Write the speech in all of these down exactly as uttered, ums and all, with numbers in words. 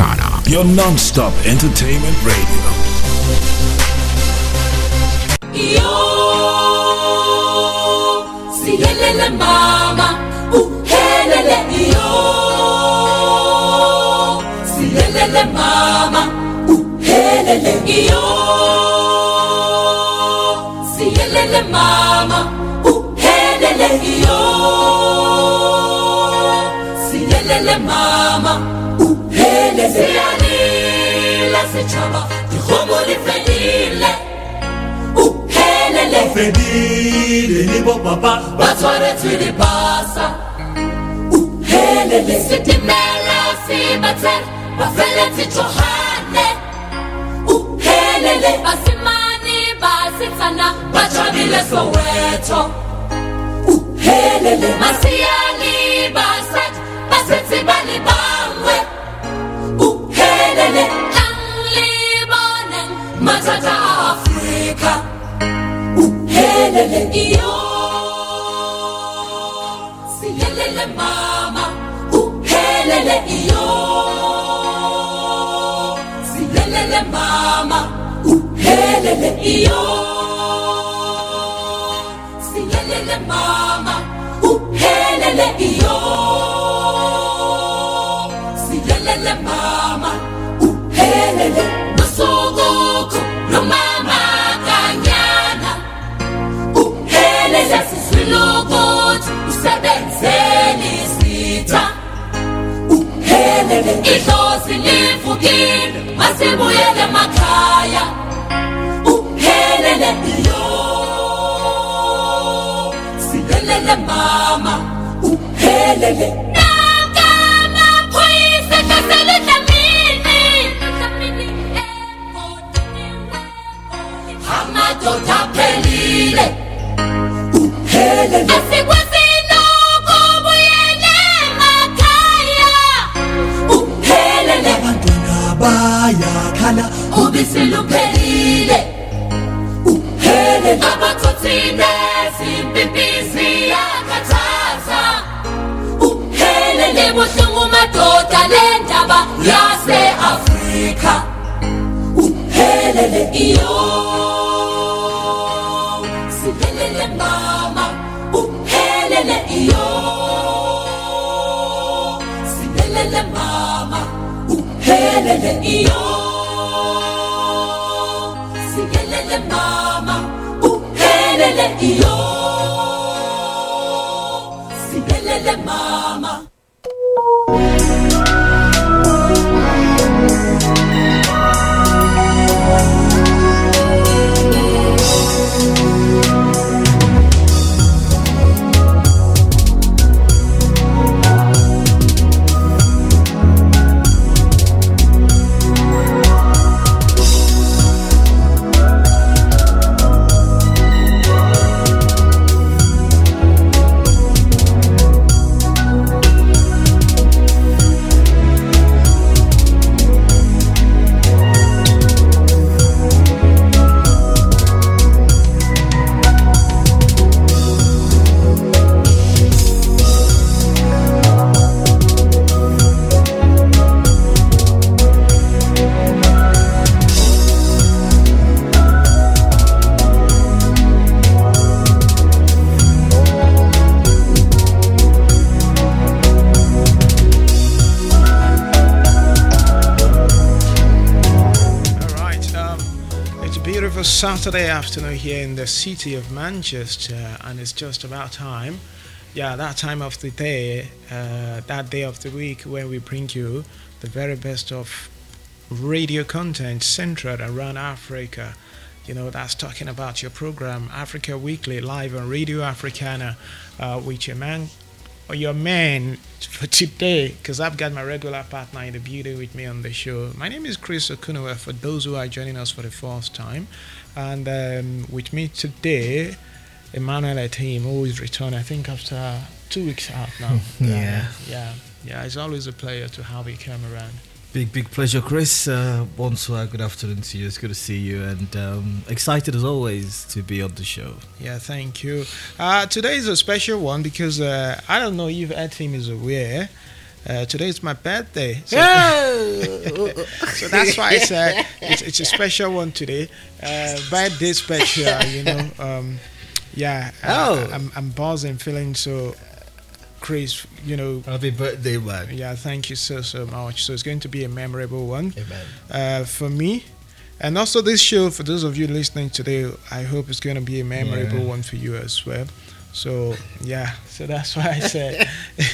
Africana, your non-stop entertainment radio. Yo, siyelele mama, uhelele yo. Siyelele mama, uhelele yo. Siyelele mama, uhelele yo. Siyelele mama, uhelele. Siyalila sechaba, dikhomo di fedile. Fedile ni bo papa batware tsili pasa uhelele sitimela sibathe bafele tijohane uhelele basimani basitsana bajabile soweto uhelele masiyali basat basethi bali bangwe uhelele anglibone matata Africa iyo siyelele mama uhelele iyo siyelele mama uhelele iyo siyelele mama uhelele iyo siyelele mama uhelele nosuku nomama Lukut usebenzeni sitha uhelele idlozi livukile masibuyele emakhaya uhelele iyo siyelele mama uhelele nakana phoyise kasele dlamini dlamini emotini amadoda pelile asikwazino kubuyele emakhaya uhelele abantwana bayakhala ubisi luphelile uhelele abathothine simpimpisi yakhathaza uhelele buhlungu madoda lendaba yase-Afrika uhelele iyo siyelele mama uhelele iyo siyelele mama uhelele iyo siyelele mama uhelele iyo siyelele mama. Saturday afternoon here in the city of Manchester, and it's just about time. Yeah, that time of the day, uh, that day of the week when we bring you the very best of radio content centered around Africa. You know, that's talking about your program, Africa Weekly, live on Radio Africana, uh, with your man, or your man for today, because I've got my regular partner in the building with me on the show. My name is Chris Okunowa, for those who are joining us for the first time. And um, with me today, Emmanuel Atim, who is returned, I think, after two weeks out now. yeah. Uh, yeah. Yeah, it's always a pleasure to have you come around. Big, big pleasure, Chris. Uh, bonsoir, good afternoon to you. It's good to see you, and um, excited as always to be on the show. Yeah, thank you. Uh, today is a special one because uh, I don't know if Atim is aware Uh, today is my birthday. So, Yeah. so that's why it's a, it's, it's a special one today. Uh, birthday special, you know. Um, yeah. Oh. Uh, I'm, I'm buzzing, feeling so crazy, you know. Happy birthday, man. Yeah, thank you so, so much. So it's going to be a memorable one Amen. uh, for me. And also this show, for those of you listening today, I hope it's going to be a memorable Yeah. one for you as well. So, yeah, so that's why I said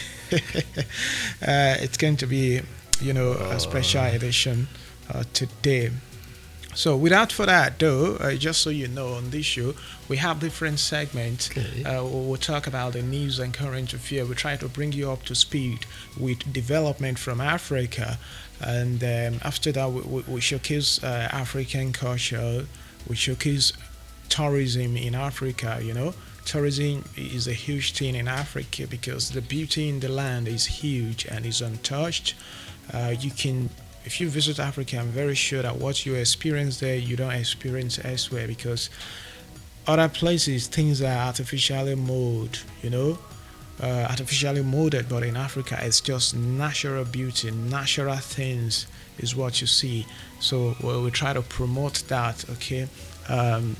uh, it's going to be, you know, a special edition uh, today. So without further ado, uh, just so you know, on this show, we have different segments. Okay. Uh, we'll, we'll talk about the news and current affairs. We try to bring you up to speed with development from Africa. And um, after that, we, we, we showcase uh, African culture. We showcase tourism in Africa, you know. Tourism is a huge thing in Africa because the beauty in the land is huge and is untouched. Uh, you can, if you visit Africa, I'm very sure that what you experience there, you don't experience elsewhere because other places, things are artificially molded, you know, uh, artificially molded, but in Africa, it's just natural beauty, natural things is what you see. So well, we try to promote that, okay? Um,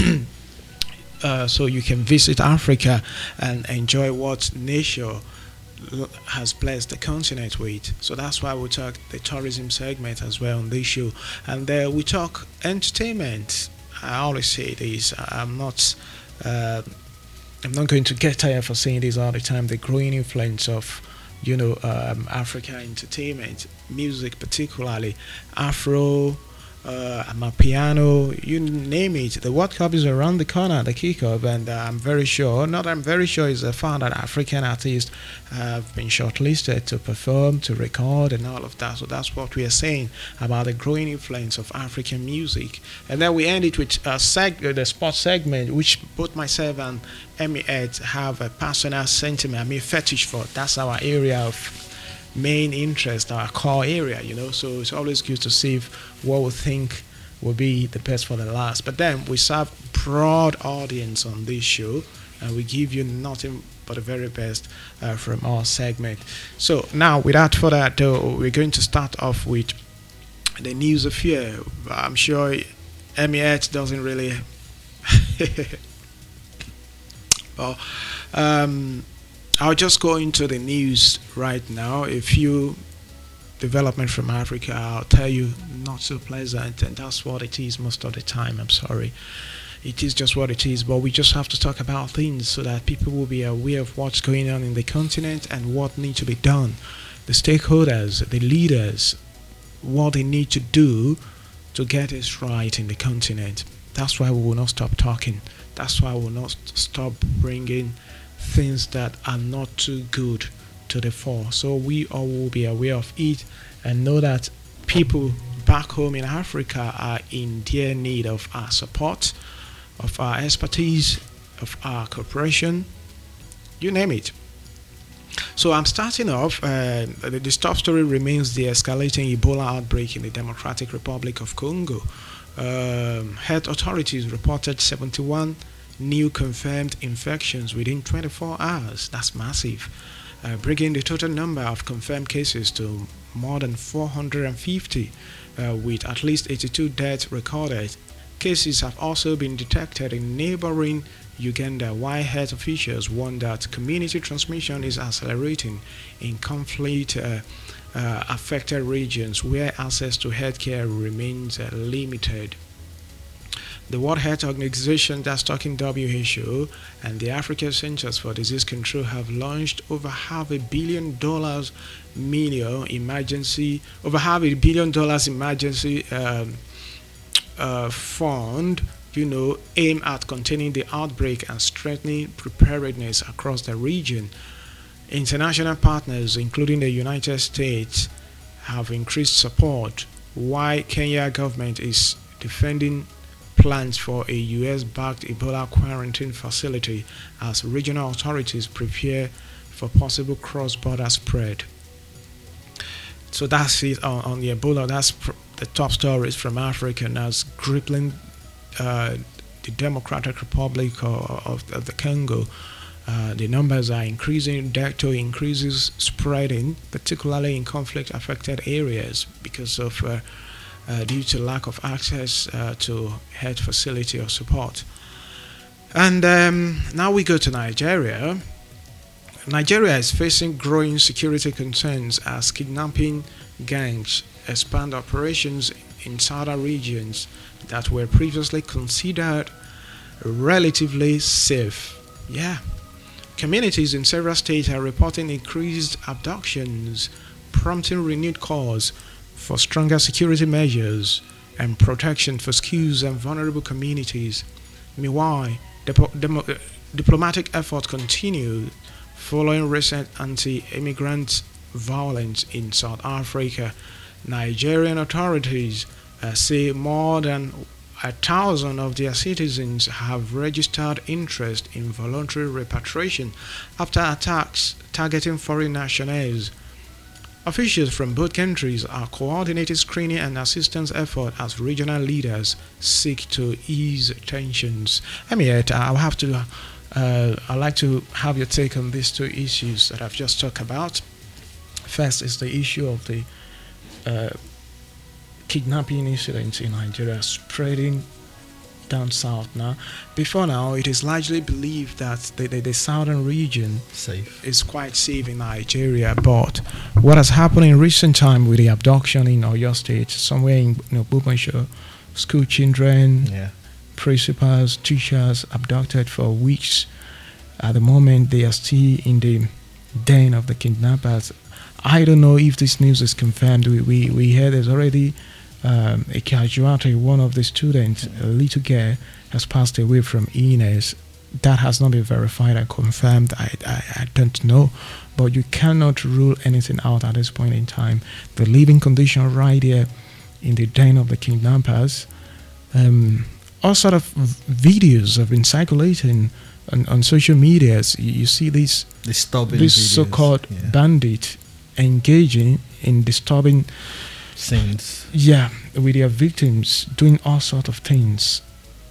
Uh, so you can visit Africa and enjoy what nature l- has blessed the continent with. So that's why we talk the tourism segment as well on this show. And uh, we talk entertainment. I always say this. I'm not. Uh, I'm not going to get tired for saying this all the time. The growing influence of, you know, um, Africa entertainment, music particularly, Afro. Uh, Amapiano, you name it. The World Cup is around the corner, the kickoff, and uh, I'm very sure, not I'm very sure, is a fact that African artists have been shortlisted to perform, to record, and all of that. So that's what we are saying about the growing influence of African music. And then we end it with a seg- the sports segment, which both myself and Emmy Ed have a personal sentiment, I mean fetish for. That's our area of main interest, our core area, you know. So it's always good to see if what we think will be the best for the last. But then we serve broad audience on this show, and we give you nothing but the very best uh, from our segment. So now, without further ado, we're going to start off with the news of fear. I'm sure M E H doesn't really. well, um, I'll just go into the news right now. A few development from Africa, I'll tell you, not so pleasant, and that's what it is most of the time. I'm sorry. It is just what it is, but we just have to talk about things so that people will be aware of what's going on in the continent and what needs to be done. The stakeholders, the leaders, what they need to do to get us right in the continent. That's why we will not stop talking. That's why we will not stop bringing things that are not too good to the fore. So we all will be aware of it and know that people back home in Africa are in dear need of our support, of our expertise, of our cooperation, you name it. So I'm starting off, uh, the, the top story remains the escalating Ebola outbreak in the Democratic Republic of Congo. Um, health authorities reported seventy-one new confirmed infections within twenty-four hours. That's massive. Uh, bringing the total number of confirmed cases to more than four hundred fifty, uh, with at least eighty-two deaths recorded. Cases have also been detected in neighboring Uganda, while health officials warn that community transmission is accelerating in conflict uh, uh, affected regions where access to healthcare remains uh, limited. The World Health Organization, that's talking W H O, and the African Centers for Disease Control have launched over half a billion dollars million emergency, over half a billion dollars emergency um, uh, fund, you know, aimed at containing the outbreak and strengthening preparedness across the region. International partners, including the United States, have increased support, while Kenya government is defending plans for a U S-backed Ebola quarantine facility as regional authorities prepare for possible cross-border spread. So that's it on, on the Ebola. That's pr- the top stories from Africa. Now it's crippling uh, the Democratic Republic of, of, of the Congo. Uh, the numbers are increasing, Decto increases spreading, particularly in conflict-affected areas because of uh, uh, due to lack of access uh, to health facility or support. And um, now we go to Nigeria. Nigeria is facing growing security concerns as kidnapping gangs expand operations in southern regions that were previously considered relatively safe. Yeah. Communities in several states are reporting increased abductions, prompting renewed calls for stronger security measures and protection for schools and vulnerable communities. Meanwhile, dip- demo- diplomatic efforts continue following recent anti-immigrant violence in South Africa. Nigerian authorities uh, say more than a thousand of their citizens have registered interest in voluntary repatriation after attacks targeting foreign nationals. Officials from both countries are coordinating screening and assistance efforts as regional leaders seek to ease tensions. Emiet, I'll have to, uh, I'd like to have your take on these two issues that I've just talked about. First is the issue of the uh, kidnapping incidents in Nigeria spreading down south now. Before now, it is largely believed that the, the, the southern region Safe. is quite safe in Nigeria, but what has happened in recent time with the abduction in Oyo State, somewhere in you know, Bumansho, school children, Yeah. principals, teachers abducted for weeks. At the moment, they are still in the den of the kidnappers. I don't know if this news is confirmed. We we, we heard there's already um, a casualty. One of the students, a little girl, has passed away from illness. That has not been verified and confirmed. I, I, I don't know. But you cannot rule anything out at this point in time. The living condition right here in the den of the kidnappers. Um, all sort of videos have been circulating on, on social medias. You, you see these Disturbing this videos. so-called Yeah. bandit engaging in disturbing, Scenes. yeah, with their victims, doing all sort of things.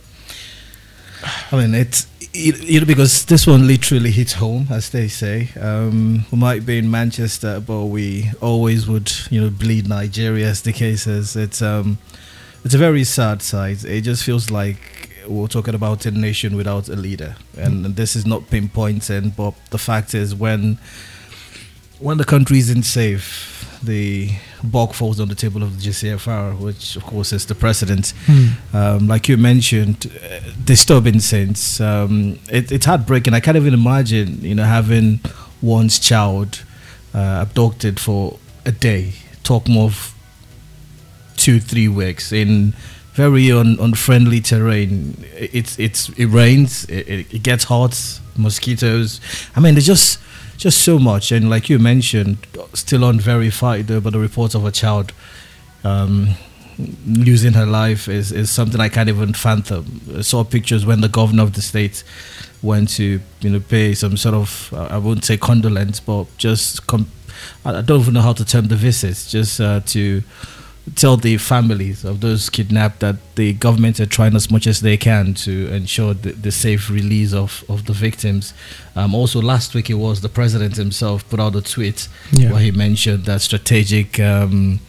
I mean, it's it, you know, because this one literally hits home, as they say. Um, we might be in Manchester, but we always would, you know, bleed Nigeria, as the case is. It's um, it's a very sad sight. It just feels like we're talking about a nation without a leader, and mm. this is not pinpointing, but the fact is, when when the country isn't safe, the bulk falls on the table of the G C F R, which of course is the president. Hmm. Um, like you mentioned, uh, disturbing sense. Um, it, it's heartbreaking. I can't even imagine, you know, having one's child uh, abducted for a day, talk more of two, three weeks in very un, unfriendly terrain. It's it's it rains, it, it, it gets hot, mosquitoes. I mean, there's just just so much. And like you mentioned, still unverified though, but the reports of a child um, losing her life is, is something I can't even fathom. I saw pictures when the governor of the state went to, you know, pay some sort of, uh, I wouldn't say condolence, but just, com- I don't even know how to term the visits, just uh, to tell the families of those kidnapped that the government are trying as much as they can to ensure the, the safe release of, of the victims. Um, also, last week it was the president himself put out a tweet Yeah. where he mentioned that strategic. Um,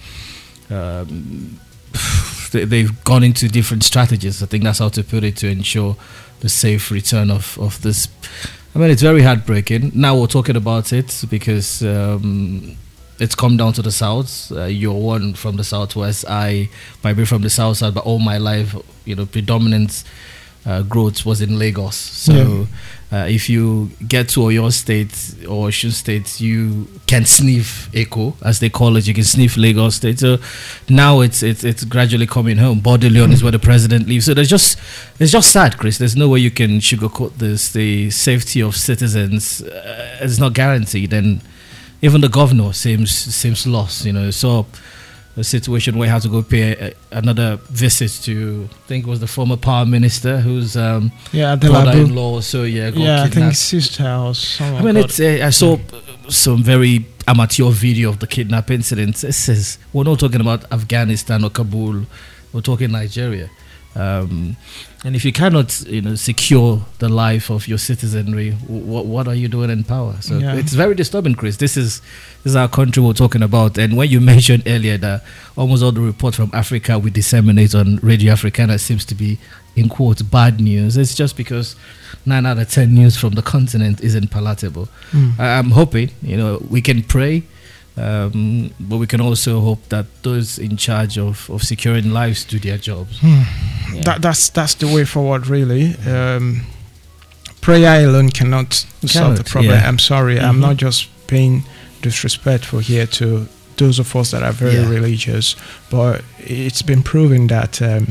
um, they, they've gone into different strategies. I think that's how to put it, to ensure the safe return of, of this. I mean, it's very heartbreaking. Now we're talking about it because. Um, It's come down to the south. Uh, you're one from the southwest. I might be from the south side, but all my life, you know, predominant uh, growth was in Lagos. So, Yeah. uh, if you get to Oyo State or Osun State, you can sniff Eko, as they call it. You can sniff Lagos State. So now it's it's it's gradually coming home. Bordelon is where the president lives. So there's just it's just sad, Chris. There's no way you can sugarcoat this. The safety of citizens uh, is not guaranteed, and even the governor seems seems lost, you know. So a situation where he had to go pay a, another visit to, I think it was the former power minister, whose um, Yeah, Adelabu. brother-in-law. So yeah, got Yeah, I think kidnapped. sister or someone. I mean, got- it's. Uh, I saw uh, some very amateur video of the kidnap incident. It says we're not talking about Afghanistan or Kabul. We're talking Nigeria. Um, and if you cannot, you know, secure the life of your citizenry, what what are you doing in power? So Yeah. it's very disturbing, Chris. This is this is our country we're talking about. And when you mentioned earlier that almost all the reports from Africa we disseminate on Radio Africana seems to be, in quotes, bad news, it's just because nine out of ten news from the continent isn't palatable. Mm. I- I'm hoping, you know, we can pray. Um, but we can also hope that those in charge of, of securing lives do their jobs. Hmm. Yeah. That that's that's the way forward, really. Um, prayer alone cannot solve the Cannot, problem. yeah. I'm sorry, I'm Mhm. not just being disrespectful here to those of us that are very Yeah. religious, but it's been proven that um,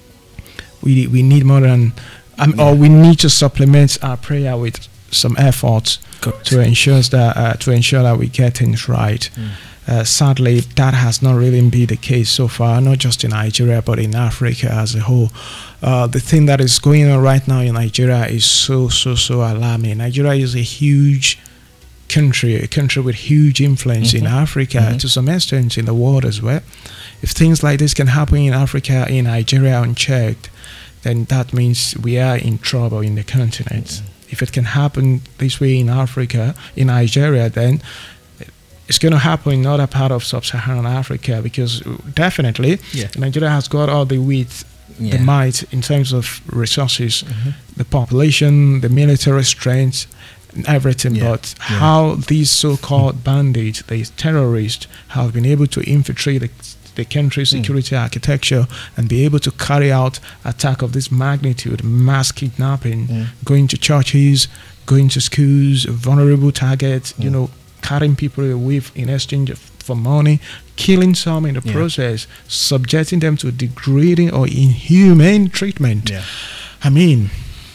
we we need more than, um, Yeah. or we need to supplement our prayer with some effort to ensure that uh, to ensure that we get things right. Mm. Uh, sadly, that has not really been the case so far, not just in Nigeria, but in Africa as a whole. Uh, the thing that is going on right now in Nigeria is so, so, so alarming. Nigeria is a huge country, a country with huge influence in Mhm. Africa, Mhm. to some extent in the world as well. If things like this can happen in Africa, in Nigeria unchecked, then that means we are in trouble in the continent. If it can happen this way in Africa, in Nigeria, then it's going to happen in other part of sub-Saharan Africa, because definitely Yeah. Nigeria has got all the width, Yeah. the might in terms of resources, Mhm. the population, the military strength, and everything. Yeah. But Yeah. how these so-called bandits, these terrorists, have been able to infiltrate the, the country's Mm. security architecture and be able to carry out attack of this magnitude, mass kidnapping, Mm. going to churches, going to schools, vulnerable targets, you Mm. know, carrying people away f- in exchange f- for money, killing some in the Yeah. process, subjecting them to degrading or inhumane treatment. Yeah. I mean,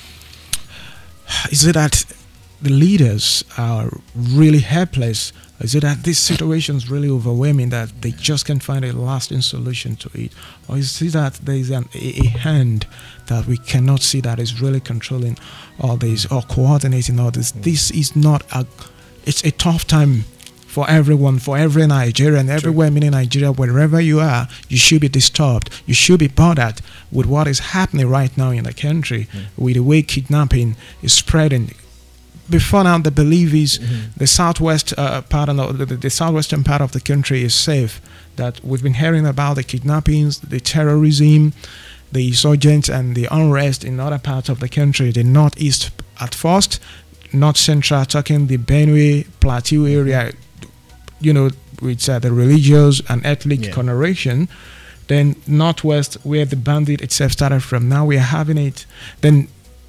is it that the leaders are really helpless? Is it that this situation is really overwhelming that they just can't find a lasting solution to it? Or is it that there is an, a, a hand that we cannot see that is really controlling all this or coordinating all this? This is not a, it's a tough time for everyone, for every Nigerian, everywhere in Nigeria, wherever you are, you should be disturbed. You should be bothered with what is happening right now in the country, with the way kidnapping is spreading. Before now, the belief is the southwest uh, part of the, the, the southwestern part of the country is safe. That we've been hearing about the kidnappings, the terrorism, the insurgents, and the unrest in other parts of the country. The northeast at first, north central, talking the Benue Plateau area, you know, with uh, the religious and ethnic Yeah. connotation. Then northwest, where the bandit itself started from. Now we are having it. Then,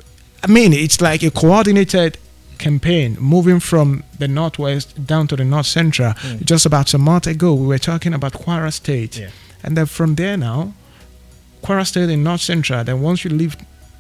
I mean, it's like a coordinated campaign moving from the northwest down to the north central. Mm. Just about a month ago, we were talking about Kwara State. Yeah. And then from there now, Kwara State in north central, then once you leave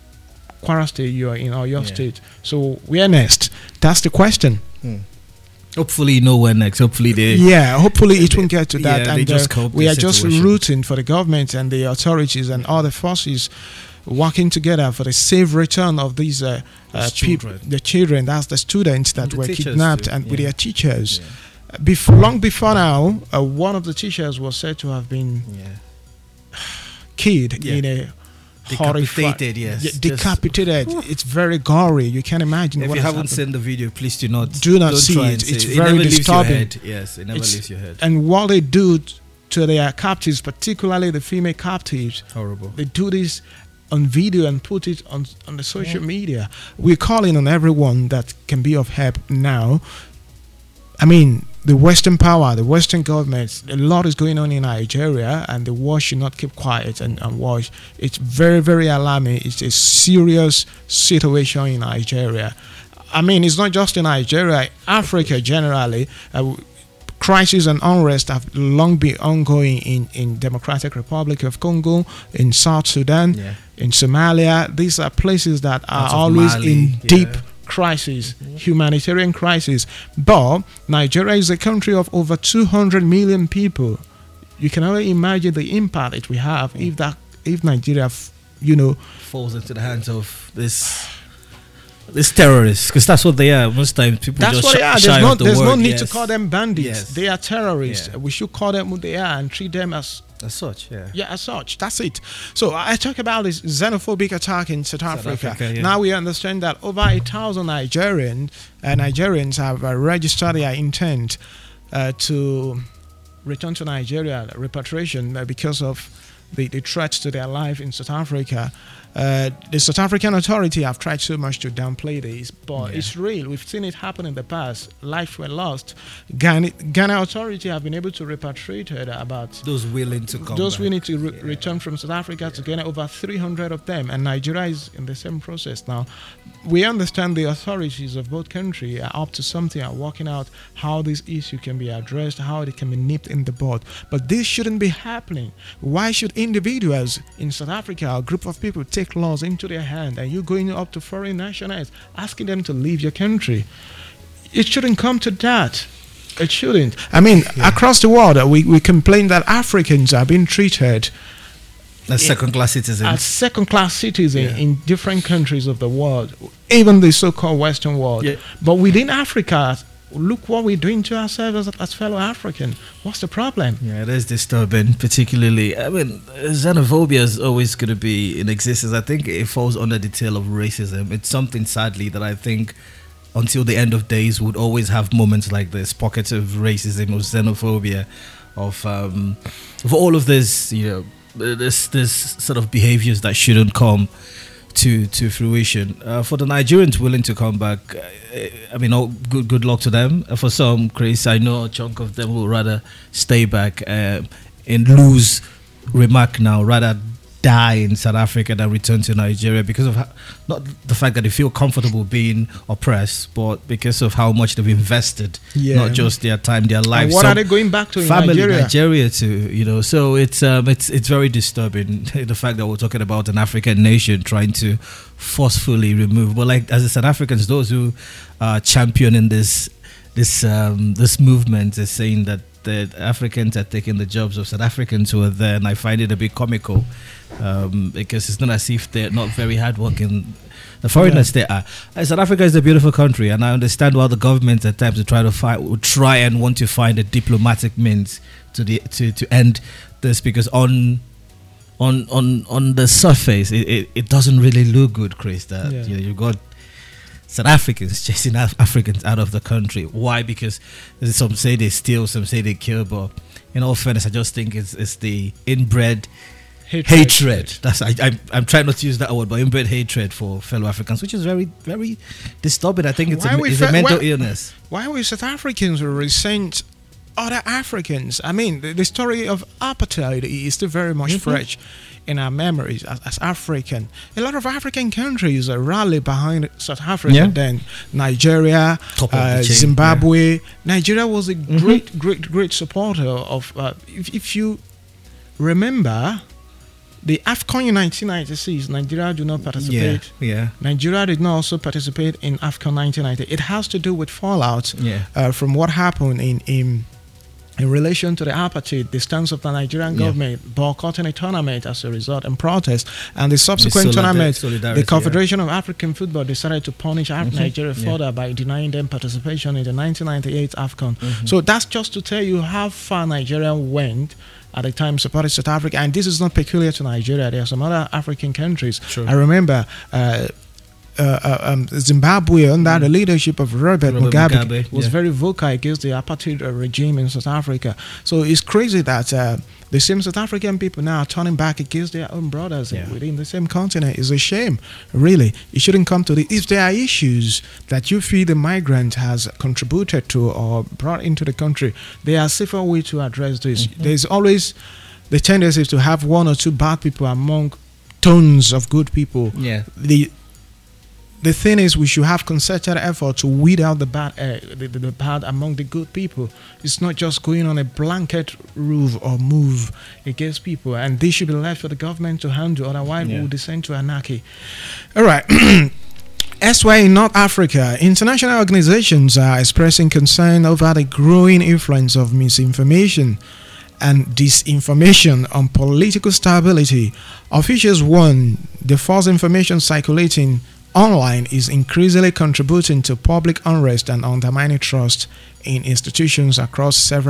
Kwara State, you are in Oyo Yeah. State. So where next? That's the question. Hopefully, you know when next. Hopefully, they. Yeah, hopefully it won't get to that. Yeah, they and just uh, cope we the are just situation. rooting for the government and the authorities and all the forces working together for the safe return of these uh, uh, These people, children. the children. That's the students that And the were teachers kidnapped too, and with yeah. their teachers. Yeah. Before, long before now, uh, one of the teachers was said to have been Yeah. killed Yeah. in a Decapitated, horrifi- yes. Yeah, Just- decapitated. It's very gory. You can imagine. If what you has haven't happened. seen the video, please do not Do not don't see try it. and see It's it. very it never leaves disturbing. Your head. Yes, it never It's- leaves your head. And what they do t- to their captives, particularly the female captives, Horrible. they do this on video and put it on on the social media. We're calling on everyone that can be of help now. I mean, the Western power, the Western governments, a lot is going on in Nigeria, and the world should not keep quiet and, and watch. It's very, very alarming. It's a serious situation in Nigeria. I mean, it's not just in Nigeria, Africa generally. Uh, crisis and unrest have long been ongoing in, in Democratic Republic of Congo, in South Sudan, Yeah. in Somalia. These are places that are Parts of always Mali, in yeah. deep crisis, humanitarian crisis. But Nigeria is a country of over two hundred million people. You can only imagine the impact it will have if that if Nigeria, f- you know, Falls into the hands of this this terrorists, because that's what they are. Most times, people that's just what sh- they are. shy There's no of the there's no word, need yes. to call them bandits. Yes. They are terrorists. Yeah. We should call them who they are and treat them as As such, yeah. Yeah, as such. That's it. So I talk about this xenophobic attack in South, South Africa. Africa, yeah. Now we understand that over a thousand Nigerians uh, Nigerians have uh, registered their intent uh, to return to Nigeria, repatriation, uh, because of the, the threats to their life in South Africa. Uh, the South African authority have tried so much to downplay this, but Yeah. it's real. We've seen it happen in the past. Lives were lost. Ghana, Ghana authority have been able to repatriate about Those willing to come those back. we need to re- Yeah. return from South Africa to Ghana, over three hundred of them, and Nigeria is in the same process now. We understand the authorities of both countries are up to something, are working out how this issue can be addressed, how it can be nipped in the bud. But this shouldn't be happening. Why should individuals in South Africa, a group of people, take laws into their hand, and you going up to foreign nationals asking them to leave your country? It shouldn't come to that. It shouldn't. I mean, across the world, uh, we, we complain that Africans are being treated As second-class citizens. as second-class citizens Yeah. in different countries of the world, even the so-called Western world. Yeah. But within Africa, look what we're doing to ourselves as, as fellow African. What's the problem? Yeah, it is disturbing, particularly. I mean, xenophobia is always going to be in existence. I think it falls under the tail of racism. It's something, sadly, that I think until the end of days would always have moments like this, pockets of racism or xenophobia, of um, of all of this, you know, this this sort of behaviors that shouldn't come to to fruition. Uh, for the Nigerians willing to come back, uh, I mean, oh, good good luck to them. Uh, for some, Chris, I know a chunk of them will rather stay back uh, and lose remark now, rather die in South Africa than return to Nigeria, because of how, not the fact that they feel comfortable being oppressed, but because of how much they've invested, Yeah. not just their time, their life. And what Some are they going back to in family Nigeria? Nigeria too, you know. So it's um, it's it's very disturbing the fact that we're talking about an African nation trying to forcefully remove. But like as the South Africans, those who are championing this this um, this movement is saying that the Africans are taking the jobs of South Africans who are there, and I find it a bit comical um, because it's not as if they're not very hardworking. The foreigners they are. Uh, South Africa is a beautiful country, and I understand why the government at times will try to fight, will try and want to find a diplomatic means to the to, to end this, because on on on on the surface it, it, it doesn't really look good, Chris. That Yeah. you know, you got South Africans chasing Af- Africans out of the country. Why? Because some say they steal, some say they kill. But in all fairness, I just think it's it's the inbred Hatred. hatred. That's I, I I'm trying not to use that word, but inbred hatred for fellow Africans, which is very very disturbing. I think it's Why a, we it's fe- a mental why- illness. Why we South Africans resent other Africans? I mean, the, the story of apartheid is still very much Mhm. fresh in our memories as, as African. A lot of African countries uh, rally behind South Africa. Yeah. Then Nigeria, Top of the uh, chain, Zimbabwe. Nigeria was a great, great, great supporter of. Uh, if, if you remember, the AFCON in nineteen ninety-six, Nigeria did not Yeah, participate. yeah, Nigeria did not also participate in AFCON nineteen ninety. It has to do with fallout yeah. uh, from what happened in, in in relation to the apartheid, the stance of the Nigerian Yeah. government boycotting a tournament as a result and protest, and the subsequent solidar- tournament, solidarity, the Confederation of African Football decided to punish Af- Mhm. Nigeria Yeah. further by denying them participation in the nineteen ninety-eight AFCON. Mhm. So that's just to tell you how far Nigeria went at the time supporting South Africa, and this is not peculiar to Nigeria. There are some other African countries. Sure. I remember. Uh, uh, uh, um, Zimbabwe, under the leadership of Robert, Robert Mugabe, Mugabe, was yeah. very vocal against the apartheid uh, regime in South Africa. So it's crazy that uh, the same South African people now are turning back against their own brothers Yeah. within the same continent. It's a shame, really. It shouldn't come to this. If there are issues that you feel the migrant has contributed to or brought into the country, there are safer ways to address this. Mhm. There's always the tendency to have one or two bad people among tons of good people. Yeah. The the thing is, we should have concerted effort to weed out the bad, uh, the, the, the bad among the good people. It's not just going on a blanket roof or move against people, and this should be left for the government to handle. Otherwise, Yeah. we will descend to anarchy. All right. Elsewhere in North Africa, international organizations are expressing concern over the growing influence of misinformation and disinformation on political stability. Officials warn the false information circulating online is increasingly contributing to public unrest and undermining trust in institutions across several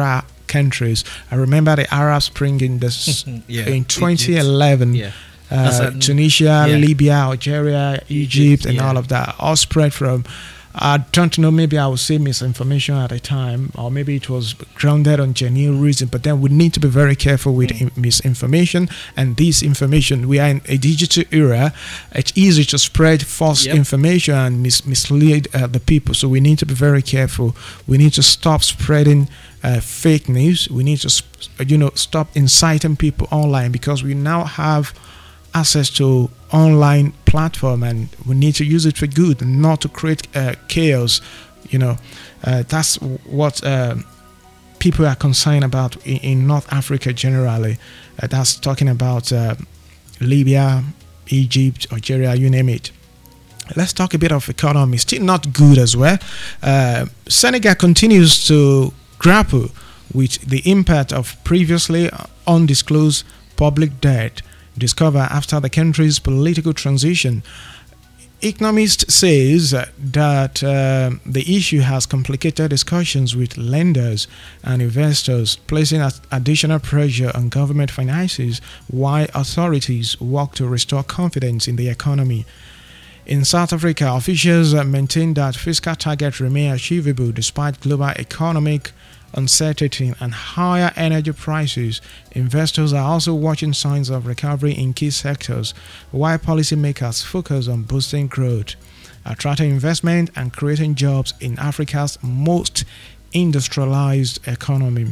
countries. I remember the Arab Spring in this Yeah, in Egypt. twenty eleven. Yeah. That's Uh, a- Tunisia, yeah. Libya, Algeria, Egypt, Egypt, and yeah. all of that, all spread from. I don't know. Maybe I would say misinformation at the time, or maybe it was grounded on genuine reason. But then we need to be very careful with in- misinformation and disinformation. We are in a digital era. It's easy to spread false Yep. information and mis- mislead uh, the people. So we need to be very careful. We need to stop spreading uh, fake news. We need to, sp- you know, stop inciting people online, because we now have access to online platform, and we need to use it for good, not to create uh, chaos. You know, uh, that's what uh, people are concerned about in, in North Africa generally. Uh, that's talking about uh, Libya, Egypt, Algeria, you name it. Let's talk a bit of economy. Still not good as well. Uh, Senegal continues to grapple with the impact of previously undisclosed public debt discovered after the country's political transition. Economist says that uh, the issue has complicated discussions with lenders and investors, placing a- additional pressure on government finances while authorities work to restore confidence in the economy. In South Africa, officials uh, maintain that fiscal targets remain achievable despite global economic uncertainty and higher energy prices. Investors are also watching signs of recovery in key sectors, while policymakers focus on boosting growth, attracting investment, and creating jobs in Africa's most industrialized economy.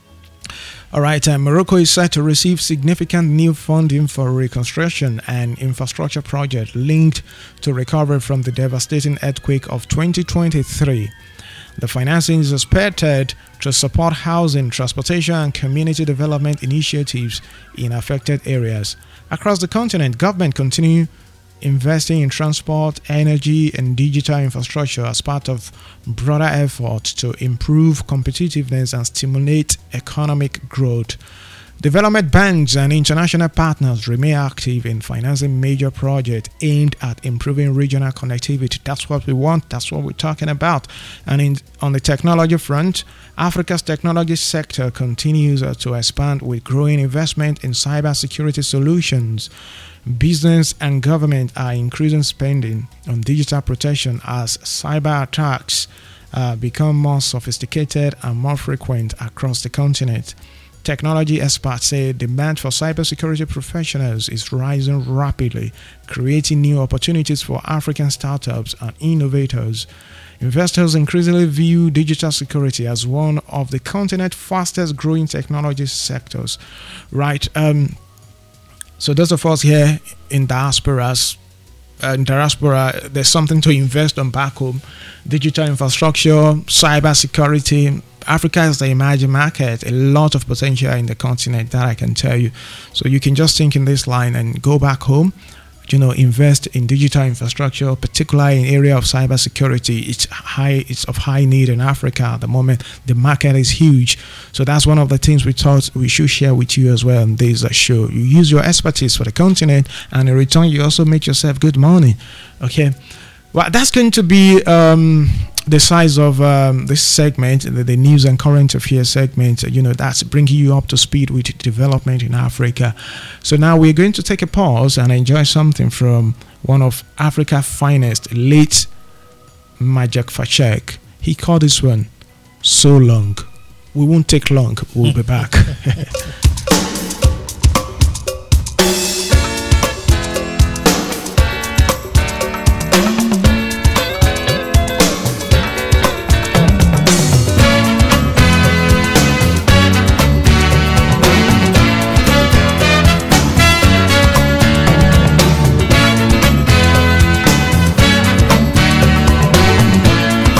All right, uh, Morocco is set to receive significant new funding for reconstruction and infrastructure projects linked to recovery from the devastating earthquake of twenty twenty-three. The financing is expected to support housing, transportation, and community development initiatives in affected areas. Across the continent, government continue investing in transport, energy, and digital infrastructure as part of broader efforts to improve competitiveness and stimulate economic growth. Development banks and international partners remain active in financing major projects aimed at improving regional connectivity. That's what we want. That's what we're talking about. And in, on the technology front, Africa's technology sector continues uh, to expand with growing investment in cybersecurity solutions. Business and government are increasing spending on digital protection as cyber attacks uh, become more sophisticated and more frequent across the continent. Technology experts say demand for cybersecurity professionals is rising rapidly, creating new opportunities for African startups and innovators. Investors increasingly view digital security as one of the continent's fastest growing technology sectors. Right. Um, so those of us here in diasporas, uh, in diaspora, there's something to invest on back home. Digital infrastructure, cybersecurity. Africa is the emerging market, a lot of potential in the continent, that I can tell you. So you can just think in this line and go back home, you know, invest in digital infrastructure, particularly in area of cybersecurity. It's high, it's of high need in Africa at the moment. The market is huge. So that's one of the things we thought we should share with you as well on this show. You use your expertise for the continent, and in return, you also make yourself good money. Okay. Well, that's going to be um, the size of um, this segment, the, the news and current affairs segment. You know, that's bringing you up to speed with development in Africa. So now we're going to take a pause and enjoy something from one of Africa's finest, late Majak Fachek. He called this one So Long. We won't take long. We'll be back.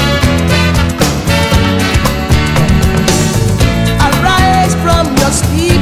Arise from your sleep.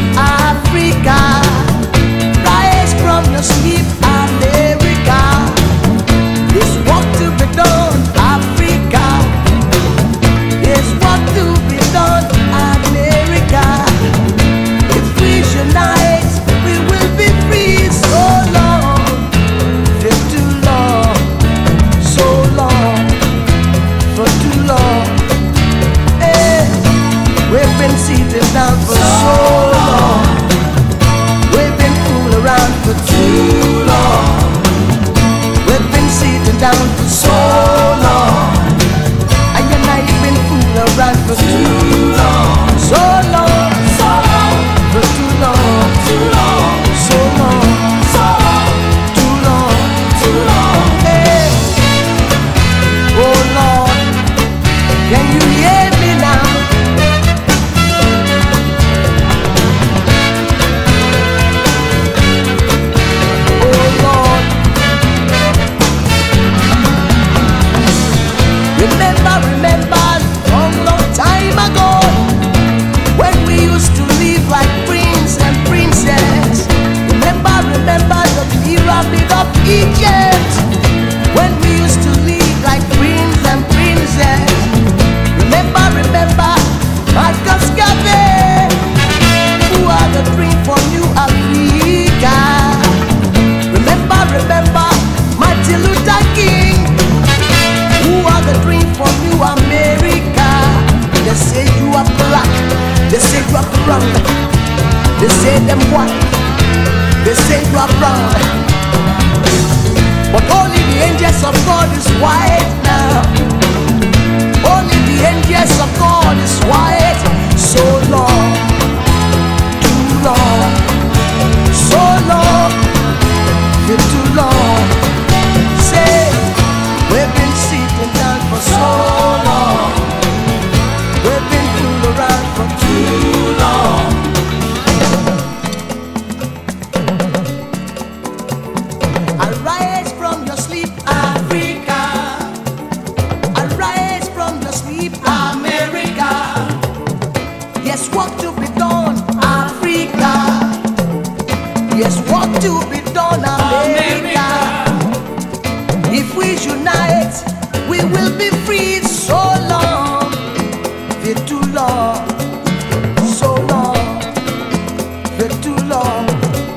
Yes, what to be done, America. If we unite, we will be free. So long, for too long, so long, for too long.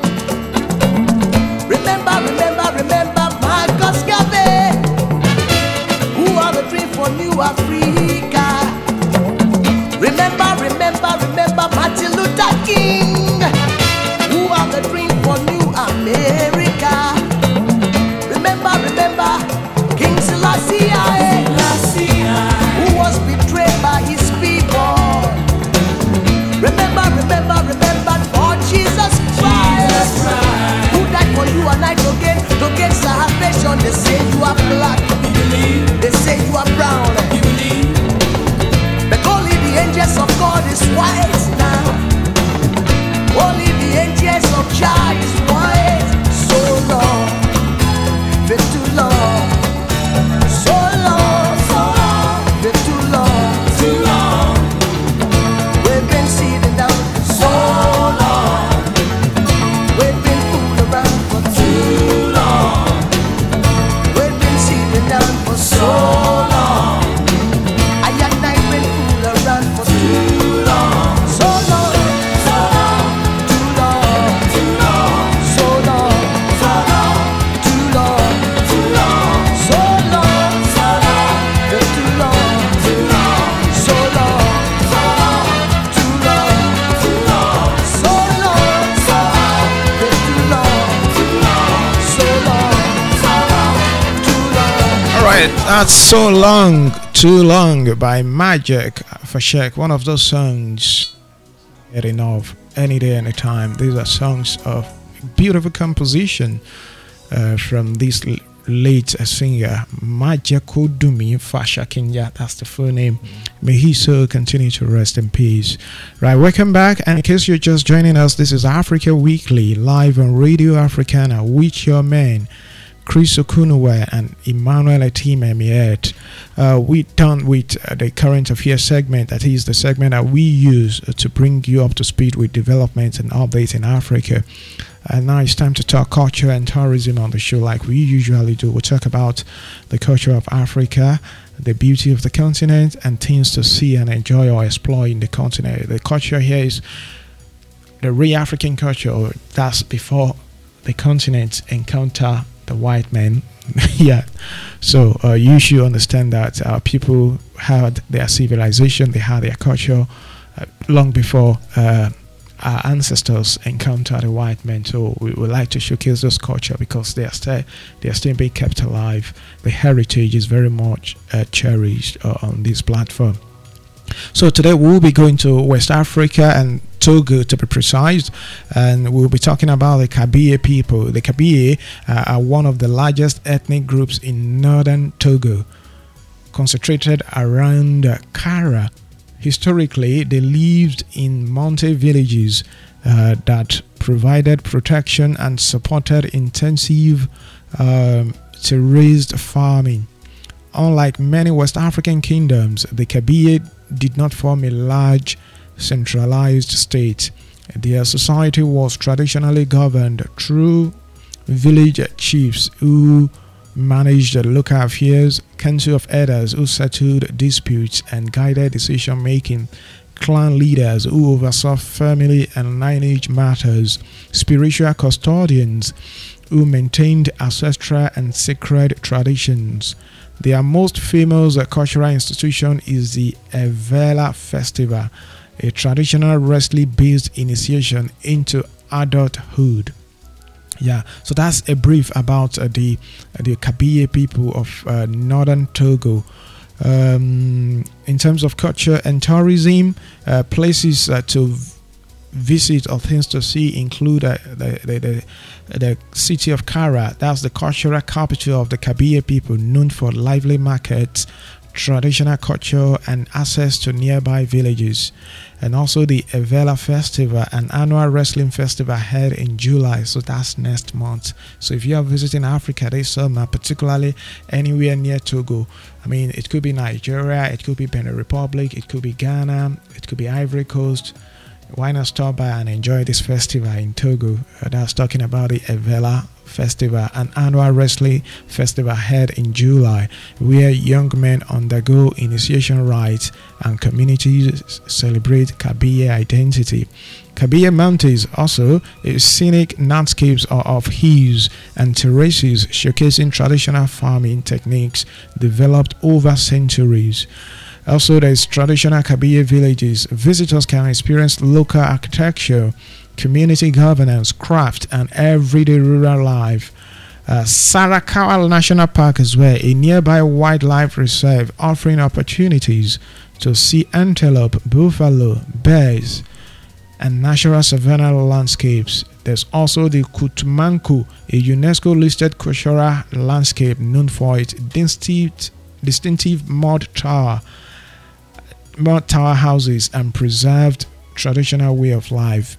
Remember, remember, remember Marcus Garvey, who are the dream for New Africa. Remember, remember, remember Martin Luther King, who are the dream for New America. Remember, remember King Selassie, who was betrayed by his people. Remember, remember, remember Lord Jesus Christ, who died for you and I to gain, to gain salvation. They say you are black, they say you are brown, but only the angels of God is white now. Only the angels of Jah is white. So long, for too long, so long, so long, for too long, too long. We've been sitting down so long. We've been fooling around for too long. We've been sitting down for so long. I and I been fooling around for too long. So long, so long, too long, too long, so long, so long, too long, too long, so long, so long, for too long, too long, so long, so long, too long, too long, so long, so long, for too long, too long, so long, so long, too long. All right, that's So Long, Too Long by Magic Fashek. One of those songs get enough any day, anytime. These are songs of beautiful composition uh, from this l- late singer Magic Odumi Fashakinya. That's the full name. May he so continue to rest in peace. Right, welcome back. And in case you're just joining us, this is Africa Weekly live on Radio Africana with your man Chris Okunuwe and Emmanuel Atime Miet. Uh, we done with uh, the current affairs segment. That is the segment that we use uh, to bring you up to speed with developments and updates in Africa. And now it's time to talk culture and tourism on the show like we usually do. We'll talk about the culture of Africa, the beauty of the continent, and things to see and enjoy or explore in the continent. The culture here is the real African culture. That's before the continent encounter the white man. Yeah, so uh, you should understand that uh, people had their civilization, they had their culture uh, long before uh, our ancestors encountered the white man. So we would like to showcase this culture because they are still they are still being kept alive. The heritage is very much uh, cherished uh, on this platform. So today we'll be going to West Africa and Togo to be precise, and we'll be talking about the Kabylie people. The Kabylie uh, are one of the largest ethnic groups in northern Togo, concentrated around uh, Kara. Historically, they lived in mountain villages uh, that provided protection and supported intensive um, terraced farming. Unlike many West African kingdoms, the Kabylie did not form a large centralized state. Their society was traditionally governed through village chiefs who managed the local affairs, council of elders who settled disputes and guided decision making, clan leaders who oversaw family and lineage matters, spiritual custodians who maintained ancestral and sacred traditions. Their most famous uh, cultural institution is the Evela Festival, a traditional wrestling-based initiation into adulthood. Yeah, so that's a brief about uh, the uh, the Kabylie people of uh, northern Togo. Um, in terms of culture and tourism, uh, places uh, to v- visit or things to see include uh, the, the, the the city of Kara. That's the cultural capital of the Kabylie people, known for lively markets, traditional culture, and access to nearby villages. And also the Evela Festival, an annual wrestling festival held in July, so that's next month. So if you are visiting Africa this summer, particularly anywhere near Togo, I mean, it could be Nigeria, it could be Benin Republic, it could be Ghana, it could be Ivory Coast, why not stop by and enjoy this festival in Togo? Uh, that's talking about the Evela Festival, an annual wrestling festival held in July, where young men undergo initiation rites and communities celebrate Kabiye identity. Kabiye Mountains also is scenic landscapes of hills and terraces showcasing traditional farming techniques developed over centuries. Also, there is traditional Kabiye villages. Visitors can experience local architecture, community governance, craft, and everyday rural life. Uh, Sarakawa National Park as well, a nearby wildlife reserve offering opportunities to see antelope, buffalo, bears, and natural savanna landscapes. There's also the Kutumanku, a UNESCO-listed cultural landscape known for its distinctive, distinctive mud tower, mud tower houses, and preserved traditional way of life.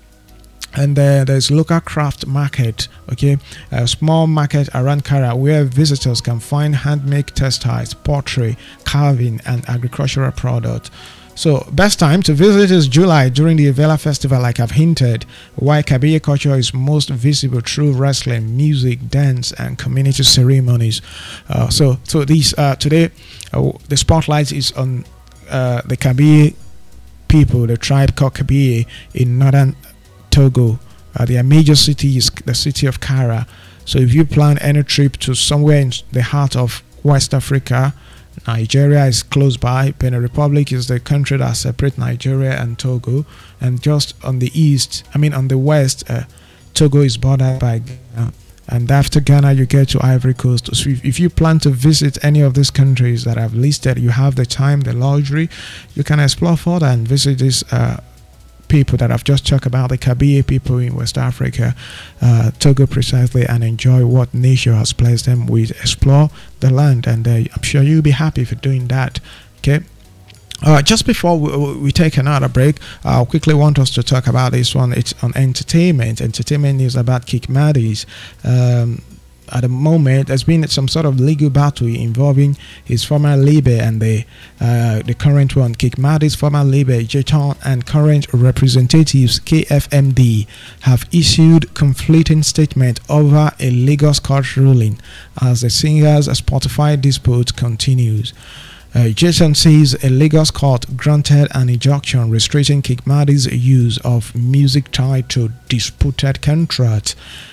And uh, there's local craft market, okay, a small market around Kara where visitors can find handmade textiles, pottery, carving, and agricultural products. So best time to visit is July during the Evela Festival, like I've hinted, while Kabiye culture is most visible through wrestling, music, dance, and community ceremonies. Uh, so so these uh, today uh, the spotlight is on uh, the Kabiye people, the tribe called Kabiye in northern Togo. Uh, their major city is the city of Kara. So if you plan any trip to somewhere in the heart of West Africa, Nigeria is close by. Benin Republic is the country that separates Nigeria and Togo. And just on the east, I mean on the west, uh, Togo is bordered by Ghana. And after Ghana, you get to Ivory Coast. So if, if you plan to visit any of these countries that I've listed, you have the time, the luxury, you can explore further and visit these uh, people that I've just talked about, the Kabiye people in West Africa, uh, Togo precisely, and enjoy what nature has blessed them with. Explore the land, and uh, I'm sure you'll be happy for doing that. Okay. Uh, just before we, we take another break, I quickly want us to talk about this one. It's on entertainment. Entertainment news about Kick Maddies. Um, At the moment, there's been some sort of legal battle involving his former label and the uh, the current one, Kick Maddies' former label, Jeton, and current representatives, K F M D, have issued conflicting statements over a Lagos court ruling as the singer's Spotify dispute continues. Uh, Jason says a Lagos court granted an injunction restricting Kick Maddies' use of music tied to disputed contracts.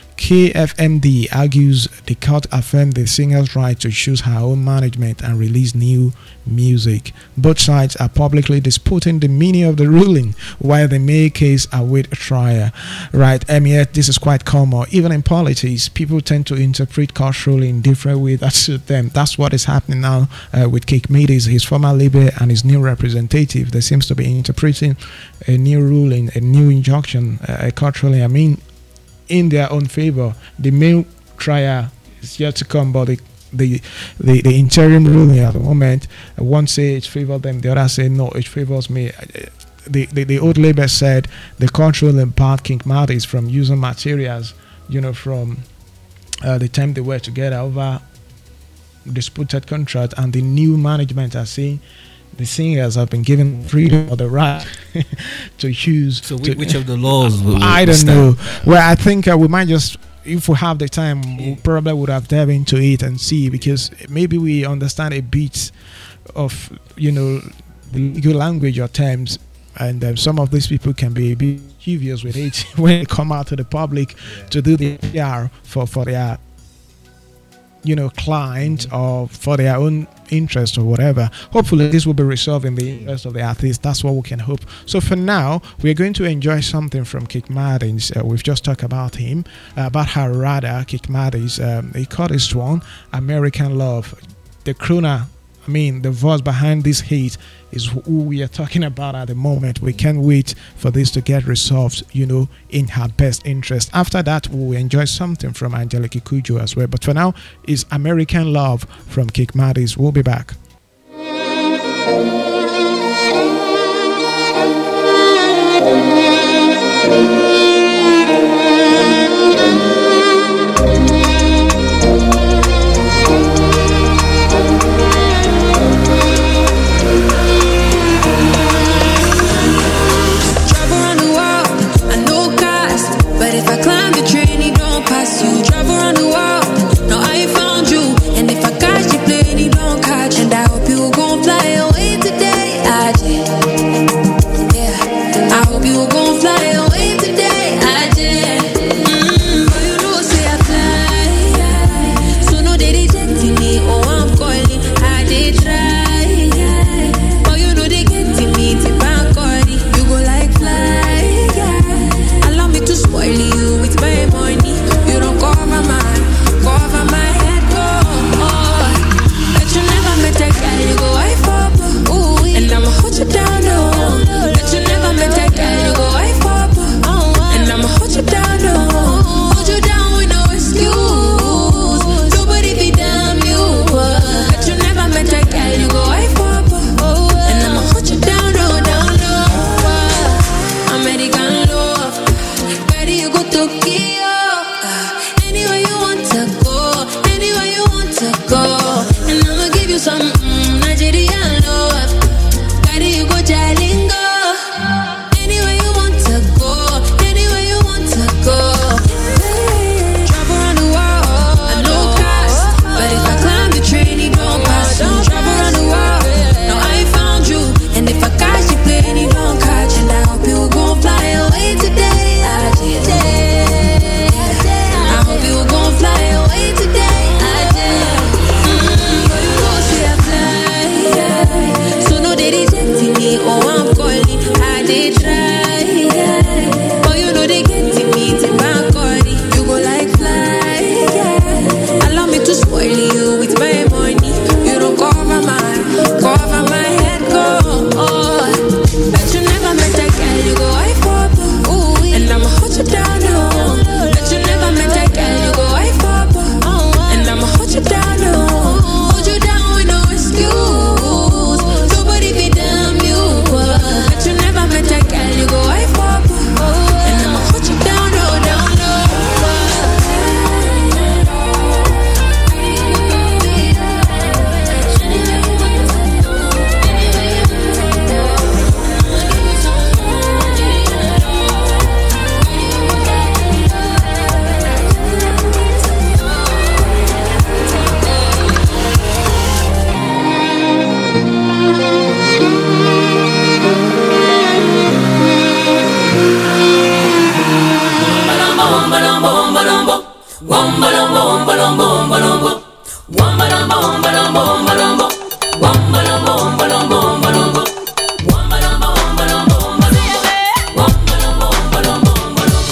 K F M D argues the court affirmed the singer's right to choose her own management and release new music. Both sides are publicly disputing the meaning of the ruling, while the main case await trial. Right, and yet this is quite common. Even in politics, people tend to interpret court ruling in different ways that suit them. That's what is happening now uh, with Kick Maddies, his former label, and his new representative. They seems to be interpreting a new ruling, a new injunction, uh, a court ruling. I mean, in their own favor. The main trial is yet to come, but the the, the, the interim ruling at the moment, uh, one say it favors them, the other say no, it favors me. The the, the old label said the court ruling barred Kick Maddies from using materials, you know, from uh, the time they were together over disputed contract, and the new management are saying the singers have been given freedom or the right to choose. So to, which of the laws? Will, I will don't stand? know. Well, I think uh, we might just, if we have the time, we probably would have delved into it and see, because maybe we understand a bit of, you know, the legal language or terms, and uh, some of these people can be a bit dubious with it when they come out to the public yeah. to do the P R for, for their, you know, client or for their own interest or whatever. Hopefully this will be resolved in the interest of the artist. That's what we can hope. So for now, we're going to enjoy something from Kick Maddies. Uh, we've just talked about him, uh, about her rather, Kick Maddies. Um, he called this one American Love. The crooner, I mean, the voice behind this hit is who we are talking about at the moment. We can't wait for this to get resolved, you know, in her best interest. After that, we will enjoy something from Angelique Kidjo as well. But for now, is American Love from Kick Maddies. We'll be back. Travel around the world. Wombalombo, wombalombo, wombalombo. Wombalombo, wombalombo, wombalombo. Wombalombo, wombalombo, wombalombo. Wombalombo, wombalombo, wombalombo. Wombalombo, wombalombo, wombalombo.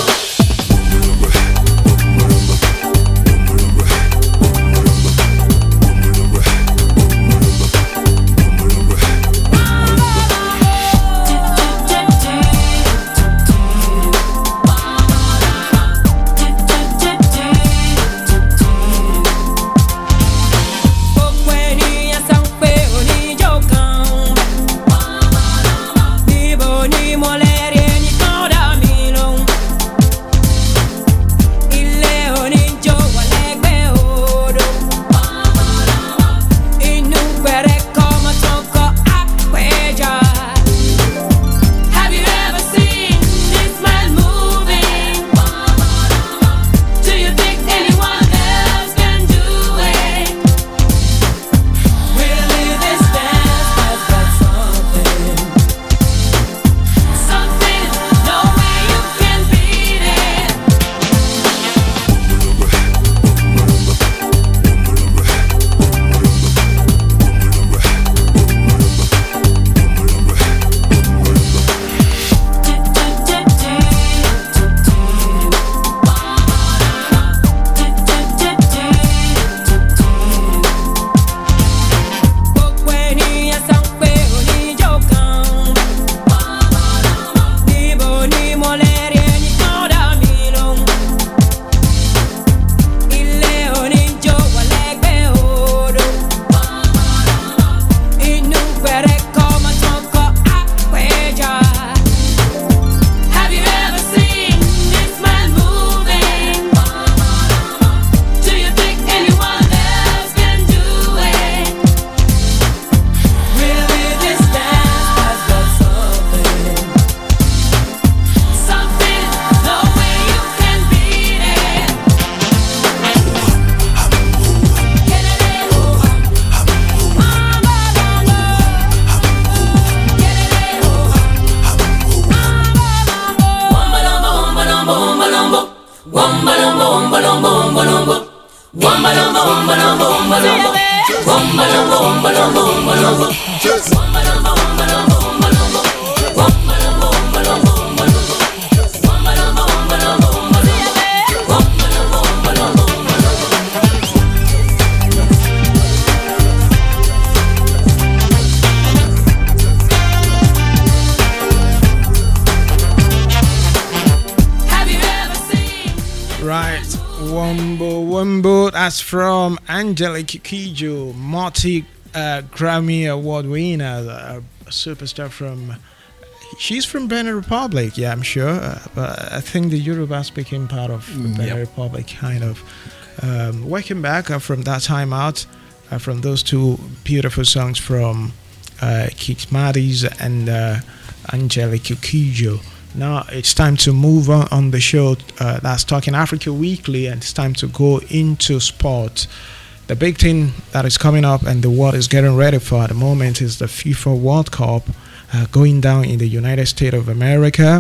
That's from Angelique Kidjo, multi uh, Grammy Award winner, a superstar from. She's from Benin Republic, yeah, I'm sure. Uh, but I think the Yoruba speaking part of the Benin yep. Republic, kind of. Um, welcome back uh, from that time out, uh, from those two beautiful songs from uh, Kit Madis and uh, Angelique Kidjo. Now it's time to move on on the show. Uh, that's Talking Africa Weekly, and it's time to go into sport. The big thing that is coming up and the world is getting ready for at the moment is the FIFA World Cup uh, going down in the United States of America,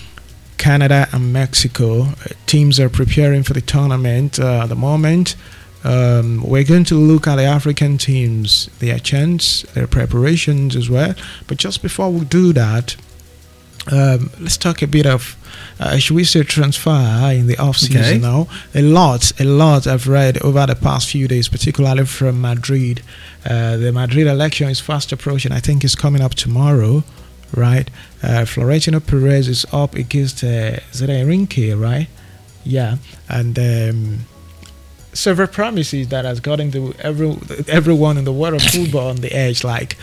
Canada, and Mexico. Uh, teams are preparing for the tournament uh, at the moment. Um, we're going to look at the African teams, their chance, their preparations as well. But just before we do that, Um, let's talk a bit of, uh, should we say, transfer in the off season okay. now. A lot, a lot I've read over the past few days, particularly from Madrid. Uh, the Madrid election is fast approaching. I think it's coming up tomorrow, right? Uh, Florentino Perez is up against uh, Zidane, right? Yeah, and um, several promises that has gotten the every everyone in the world of football on the edge, like.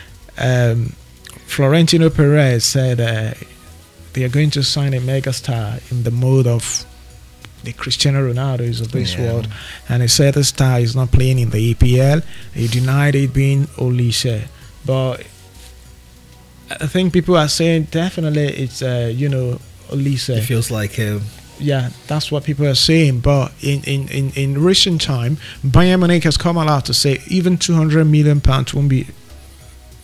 Um, Florentino Perez said uh, they are going to sign a megastar in the mode of the Cristiano Ronaldos of this yeah. world, and he said the star is not playing in the E P L. He denied it being Olise, but I think people are saying definitely it's uh, you know Olise. It feels like him. Yeah, that's what people are saying. But in, in, in, in recent time, Bayern Munich has come out to say even two hundred million pounds won't be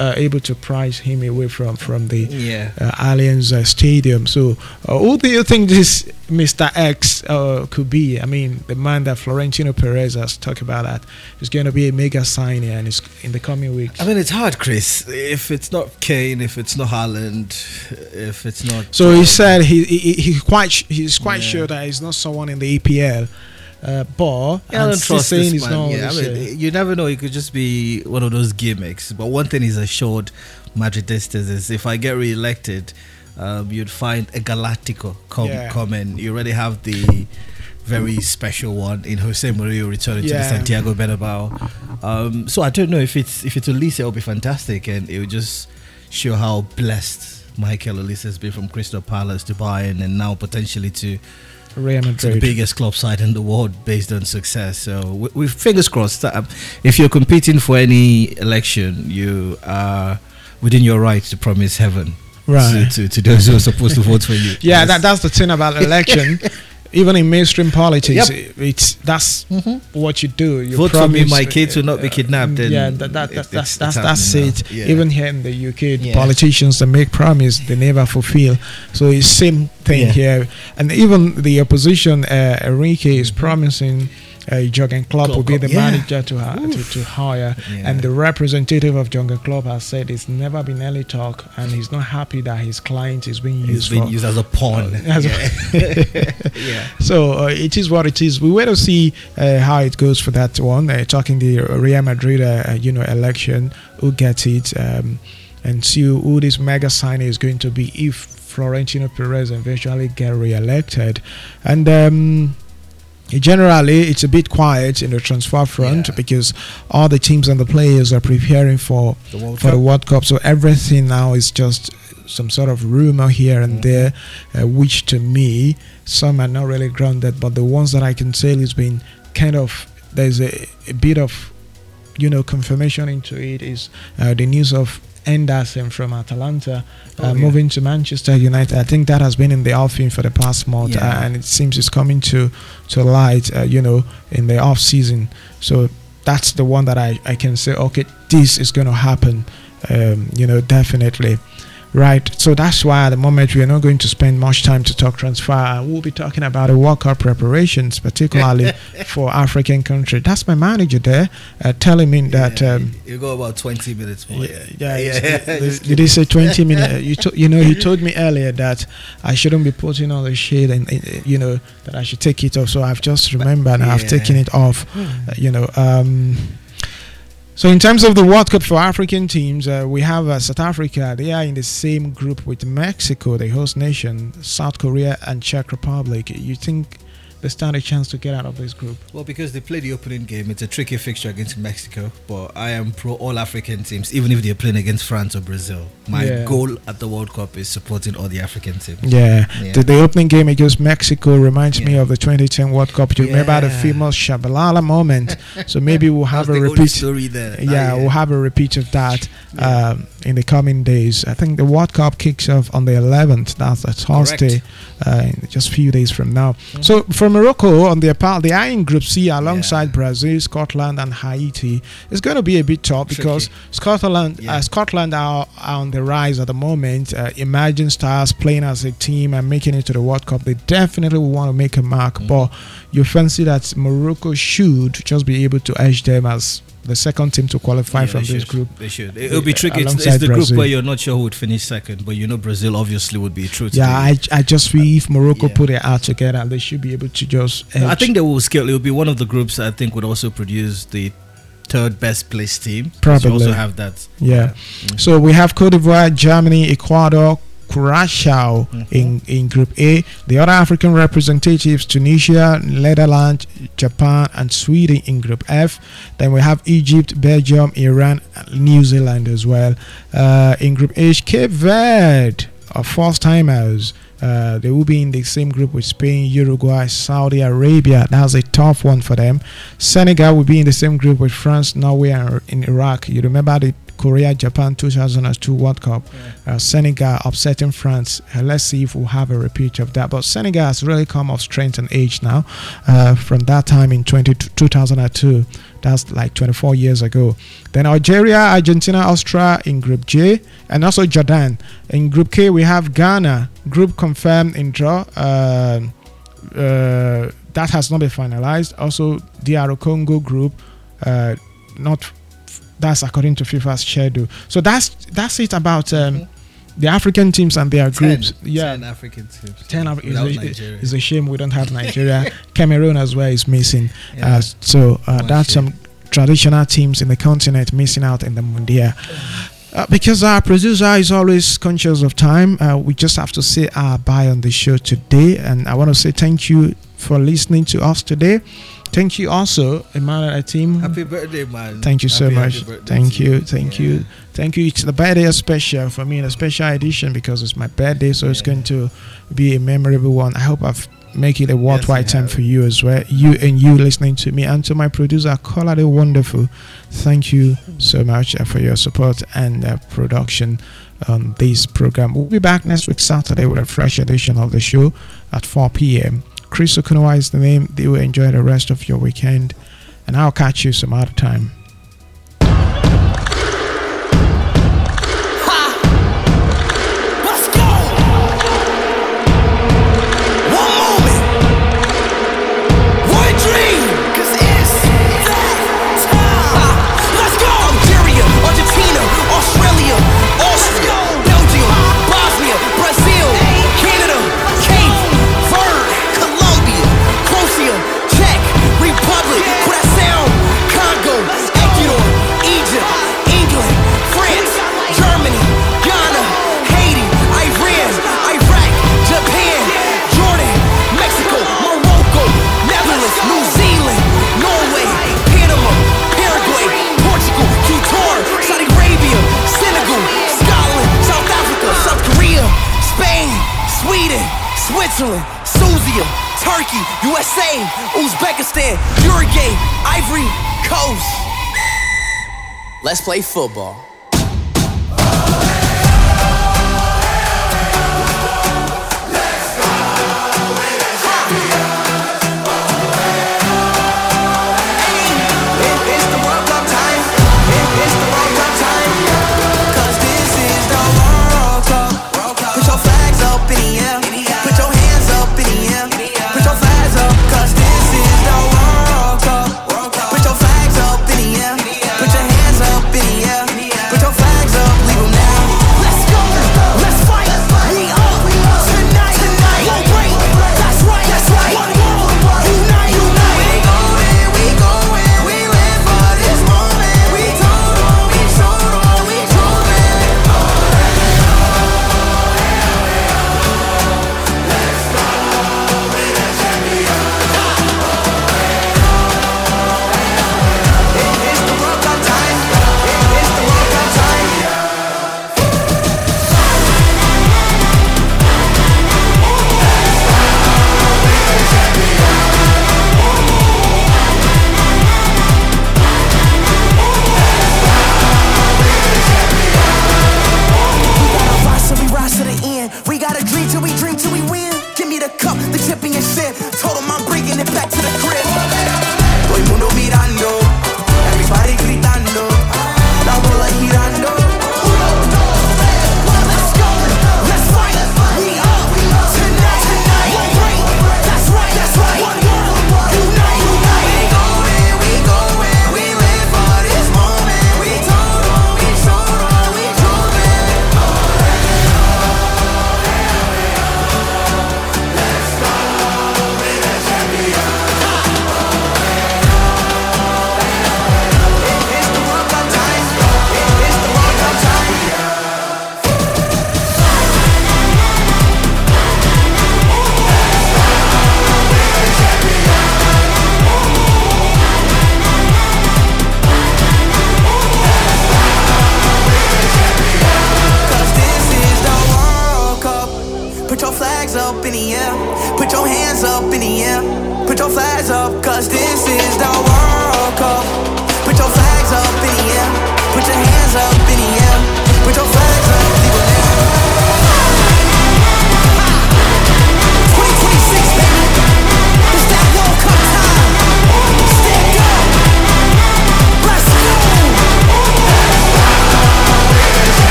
uh, able to prize him away from from the Yeah. uh, Allianz uh, Stadium. So, uh, who do you think this Mister X uh, could be? I mean, the man that Florentino Perez has talked about that is going to be a mega signing, and it's in the coming weeks. I mean, it's hard, Chris. If it's not Kane, if it's not Haaland, if it's not. So he said he he, he he quite sh- he's quite Yeah. sure that he's not someone in the E P L. Uh, but Yeah, I I'm don't still trust saying this it's man. not. Yeah, I always, mean, uh, you never know. It could just be one of those gimmicks. But one thing is assured, Madridistas, is if I get re-elected, um, you'd find a Galactico come Yeah. coming. You already have the very special one in Jose Mourinho returning to the Yeah. Santiago Bernabeu. Um, so I don't know if it's if it's Olise, it'll be fantastic, and it would just show how blessed Michael Olise has been from Crystal Palace to Bayern, and now potentially to. Real to the Madrid. biggest club side in the world based on success. So we, we fingers crossed. Uh, if you're competing for any election, you are within your right to promise heaven Right. to, to, to those who are supposed to vote for you. Yeah, Yes. that, that's the thing about election. Even in mainstream politics, Yep. it's that's what you do. You Vote for me, promise, my kids will not be kidnapped. uh, and yeah, that, that, it- that, it's- that's it's that's that's happening it. now. Yeah. Even here in the U K, Yeah. politicians that make promise they never fulfill. So it's same thing Yeah. here. And even the opposition, uh, Enrique is promising. Uh, Jurgen Klopp will be the Yeah. manager to, ha- to to hire, Yeah. and the representative of Jurgen Klopp has said it's never been early talk, and he's not happy that his client is being It's used been for used as a pawn. as a- yeah. yeah. So uh, it is what it is. We wait to see uh, how it goes for that one. Uh, talking the Real Madrid, uh, uh, you know, election, who gets it, um, and see who this mega signing is going to be if Florentino Perez eventually get re-elected. And um, generally, it's a bit quiet in the transfer front Yeah. because all the teams and the players are preparing for The World for the Cup. World Cup. So everything now is just some sort of rumor here and Mhm. there, uh, which to me, some are not really grounded, but the ones that I can say has been kind of, there's a, a bit of, you know, confirmation into it is uh, the news of Anderson from Atalanta uh, Oh, yeah. moving to Manchester United. I think that has been in the offing for the past month, Yeah. uh, and it seems it's coming to to light, uh, you know, in the off season. So that's the one that I, I can say, okay, this is going to happen, um, you know, definitely. Right, so that's why at the moment we are not going to spend much time to talk transfer. And we'll be talking about the World Cup preparations, particularly for African country. That's my manager there, uh, telling me that. Yeah, Um, you go about twenty minutes more. yeah, yeah, yeah. it's- Did he say twenty minutes? You, to, you know, he told me earlier that I shouldn't be putting on the shade, and uh, you know that I should take it off. So I've just remembered, and I've Yeah. taken it off. Uh, you know. Um, So in terms of the World Cup for African teams, uh, we have uh, South Africa. They are in the same group with Mexico, the host nation, South Korea, and Czech Republic. You think they stand a chance to get out of this group? Well, because they play the opening game, it's a tricky fixture against Mexico. But I am pro all African teams, even if they're playing against France or Brazil. My Yeah. goal at the World Cup is supporting all the African teams. Yeah. Yeah. The, the opening game against Mexico reminds me Yeah. of the twenty ten World Cup. You remember the Yeah. famous Shabalala moment? So maybe we'll have That's a the only repeat. story there. Yeah, Ah, we'll have a repeat of that Yeah. um, in the coming days. I think the World Cup kicks off on the eleventh. That's a Thursday, uh, in just a few days from now. Mhm. So from Morocco on the part, they are in Group C alongside Yeah. Brazil, Scotland, and Haiti. It's going to be a bit tough Tricky. because Scotland, Yeah. uh, Scotland are, are on the rise at the moment. Uh, emerging stars playing as a team and making it to the World Cup. They definitely will want to make a mark, Mhm. but you fancy that Morocco should just be able to edge them as the second team to qualify Yeah, from they this should. group. They should. It'll be tricky. It's, Alongside it's the group Brazil. where you're not sure who would finish second, but you know Brazil obviously would be true to Yeah, the- I, I just feel if Morocco Yeah. put their act together, they should be able to just edge. I think they will scale. It will be one of the groups I think would also produce the third best placed team. 'Cause Probably. You also have that. Yeah. Mhm. So we have Cote d'Ivoire, Germany, Ecuador, Curacao Mhm. in, in Group A. The other African representatives, Tunisia, Netherlands, Japan, and Sweden in Group F. Then we have Egypt, Belgium, Iran, and New Zealand as well. Uh, in Group H, Cape Verde, are first timers. Uh, they will be in the same group with Spain, Uruguay, Saudi Arabia. That's a tough one for them. Senegal will be in the same group with France, Norway, and in Iraq. You remember the Korea Japan two thousand two World Cup. Uh, Senegal upsetting France. Uh, let's see if we'll have a repeat of that. But Senegal has really come of strength and age now. Uh, from that time in twenty, two thousand two, that's like twenty-four years ago. Then Algeria, Argentina, Austria in Group J, and also Jordan. In Group K, we have Ghana. Group confirmed in draw. Uh, uh, that has not been finalized. Also, D R Congo group. Uh, not that's according to FIFA's schedule. So that's that's it about um, mm-hmm. the African teams and their ten, groups. Yeah, ten African teams. Ten. Af- Without it's, Nigeria. a, it's a shame we don't have Nigeria. Cameroon as well is missing. Yeah. Uh, so uh, that's shame. some traditional teams in the continent missing out in the Mundial. Uh, because our producer is always conscious of time, uh, we just have to say our bye on the show today. And I want to say thank you for listening to us today. Thank you also, Emmanuel team. Happy birthday, man. Thank you so happy, much. Happy Thank you. you. Thank yeah. you. Thank you. It's the birthday special for me, a special edition because it's my birthday, so yeah. it's going to be a memorable one. I hope I've make it a worthwhile yes, time have. for you as well. You and you listening to me, and to my producer, Kola the Wonderful. Thank you so much uh, for your support and uh, production on this program. We'll be back next week Saturday with a fresh edition of the show at four p.m. Chris Okunowa is the name. Do enjoy the rest of your weekend, and I'll catch you some other time. Switzerland, Suzia, Turkey, U S A, Uzbekistan, Uruguay, Ivory Coast. Let's play football.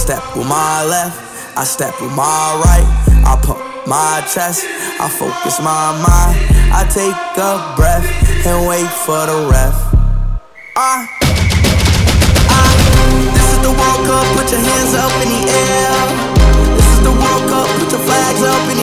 step with my left, I step with my right. I pump my chest, I focus my mind. I take a breath and wait for the ref. Ah, ah, this is the World Cup, put your hands up in the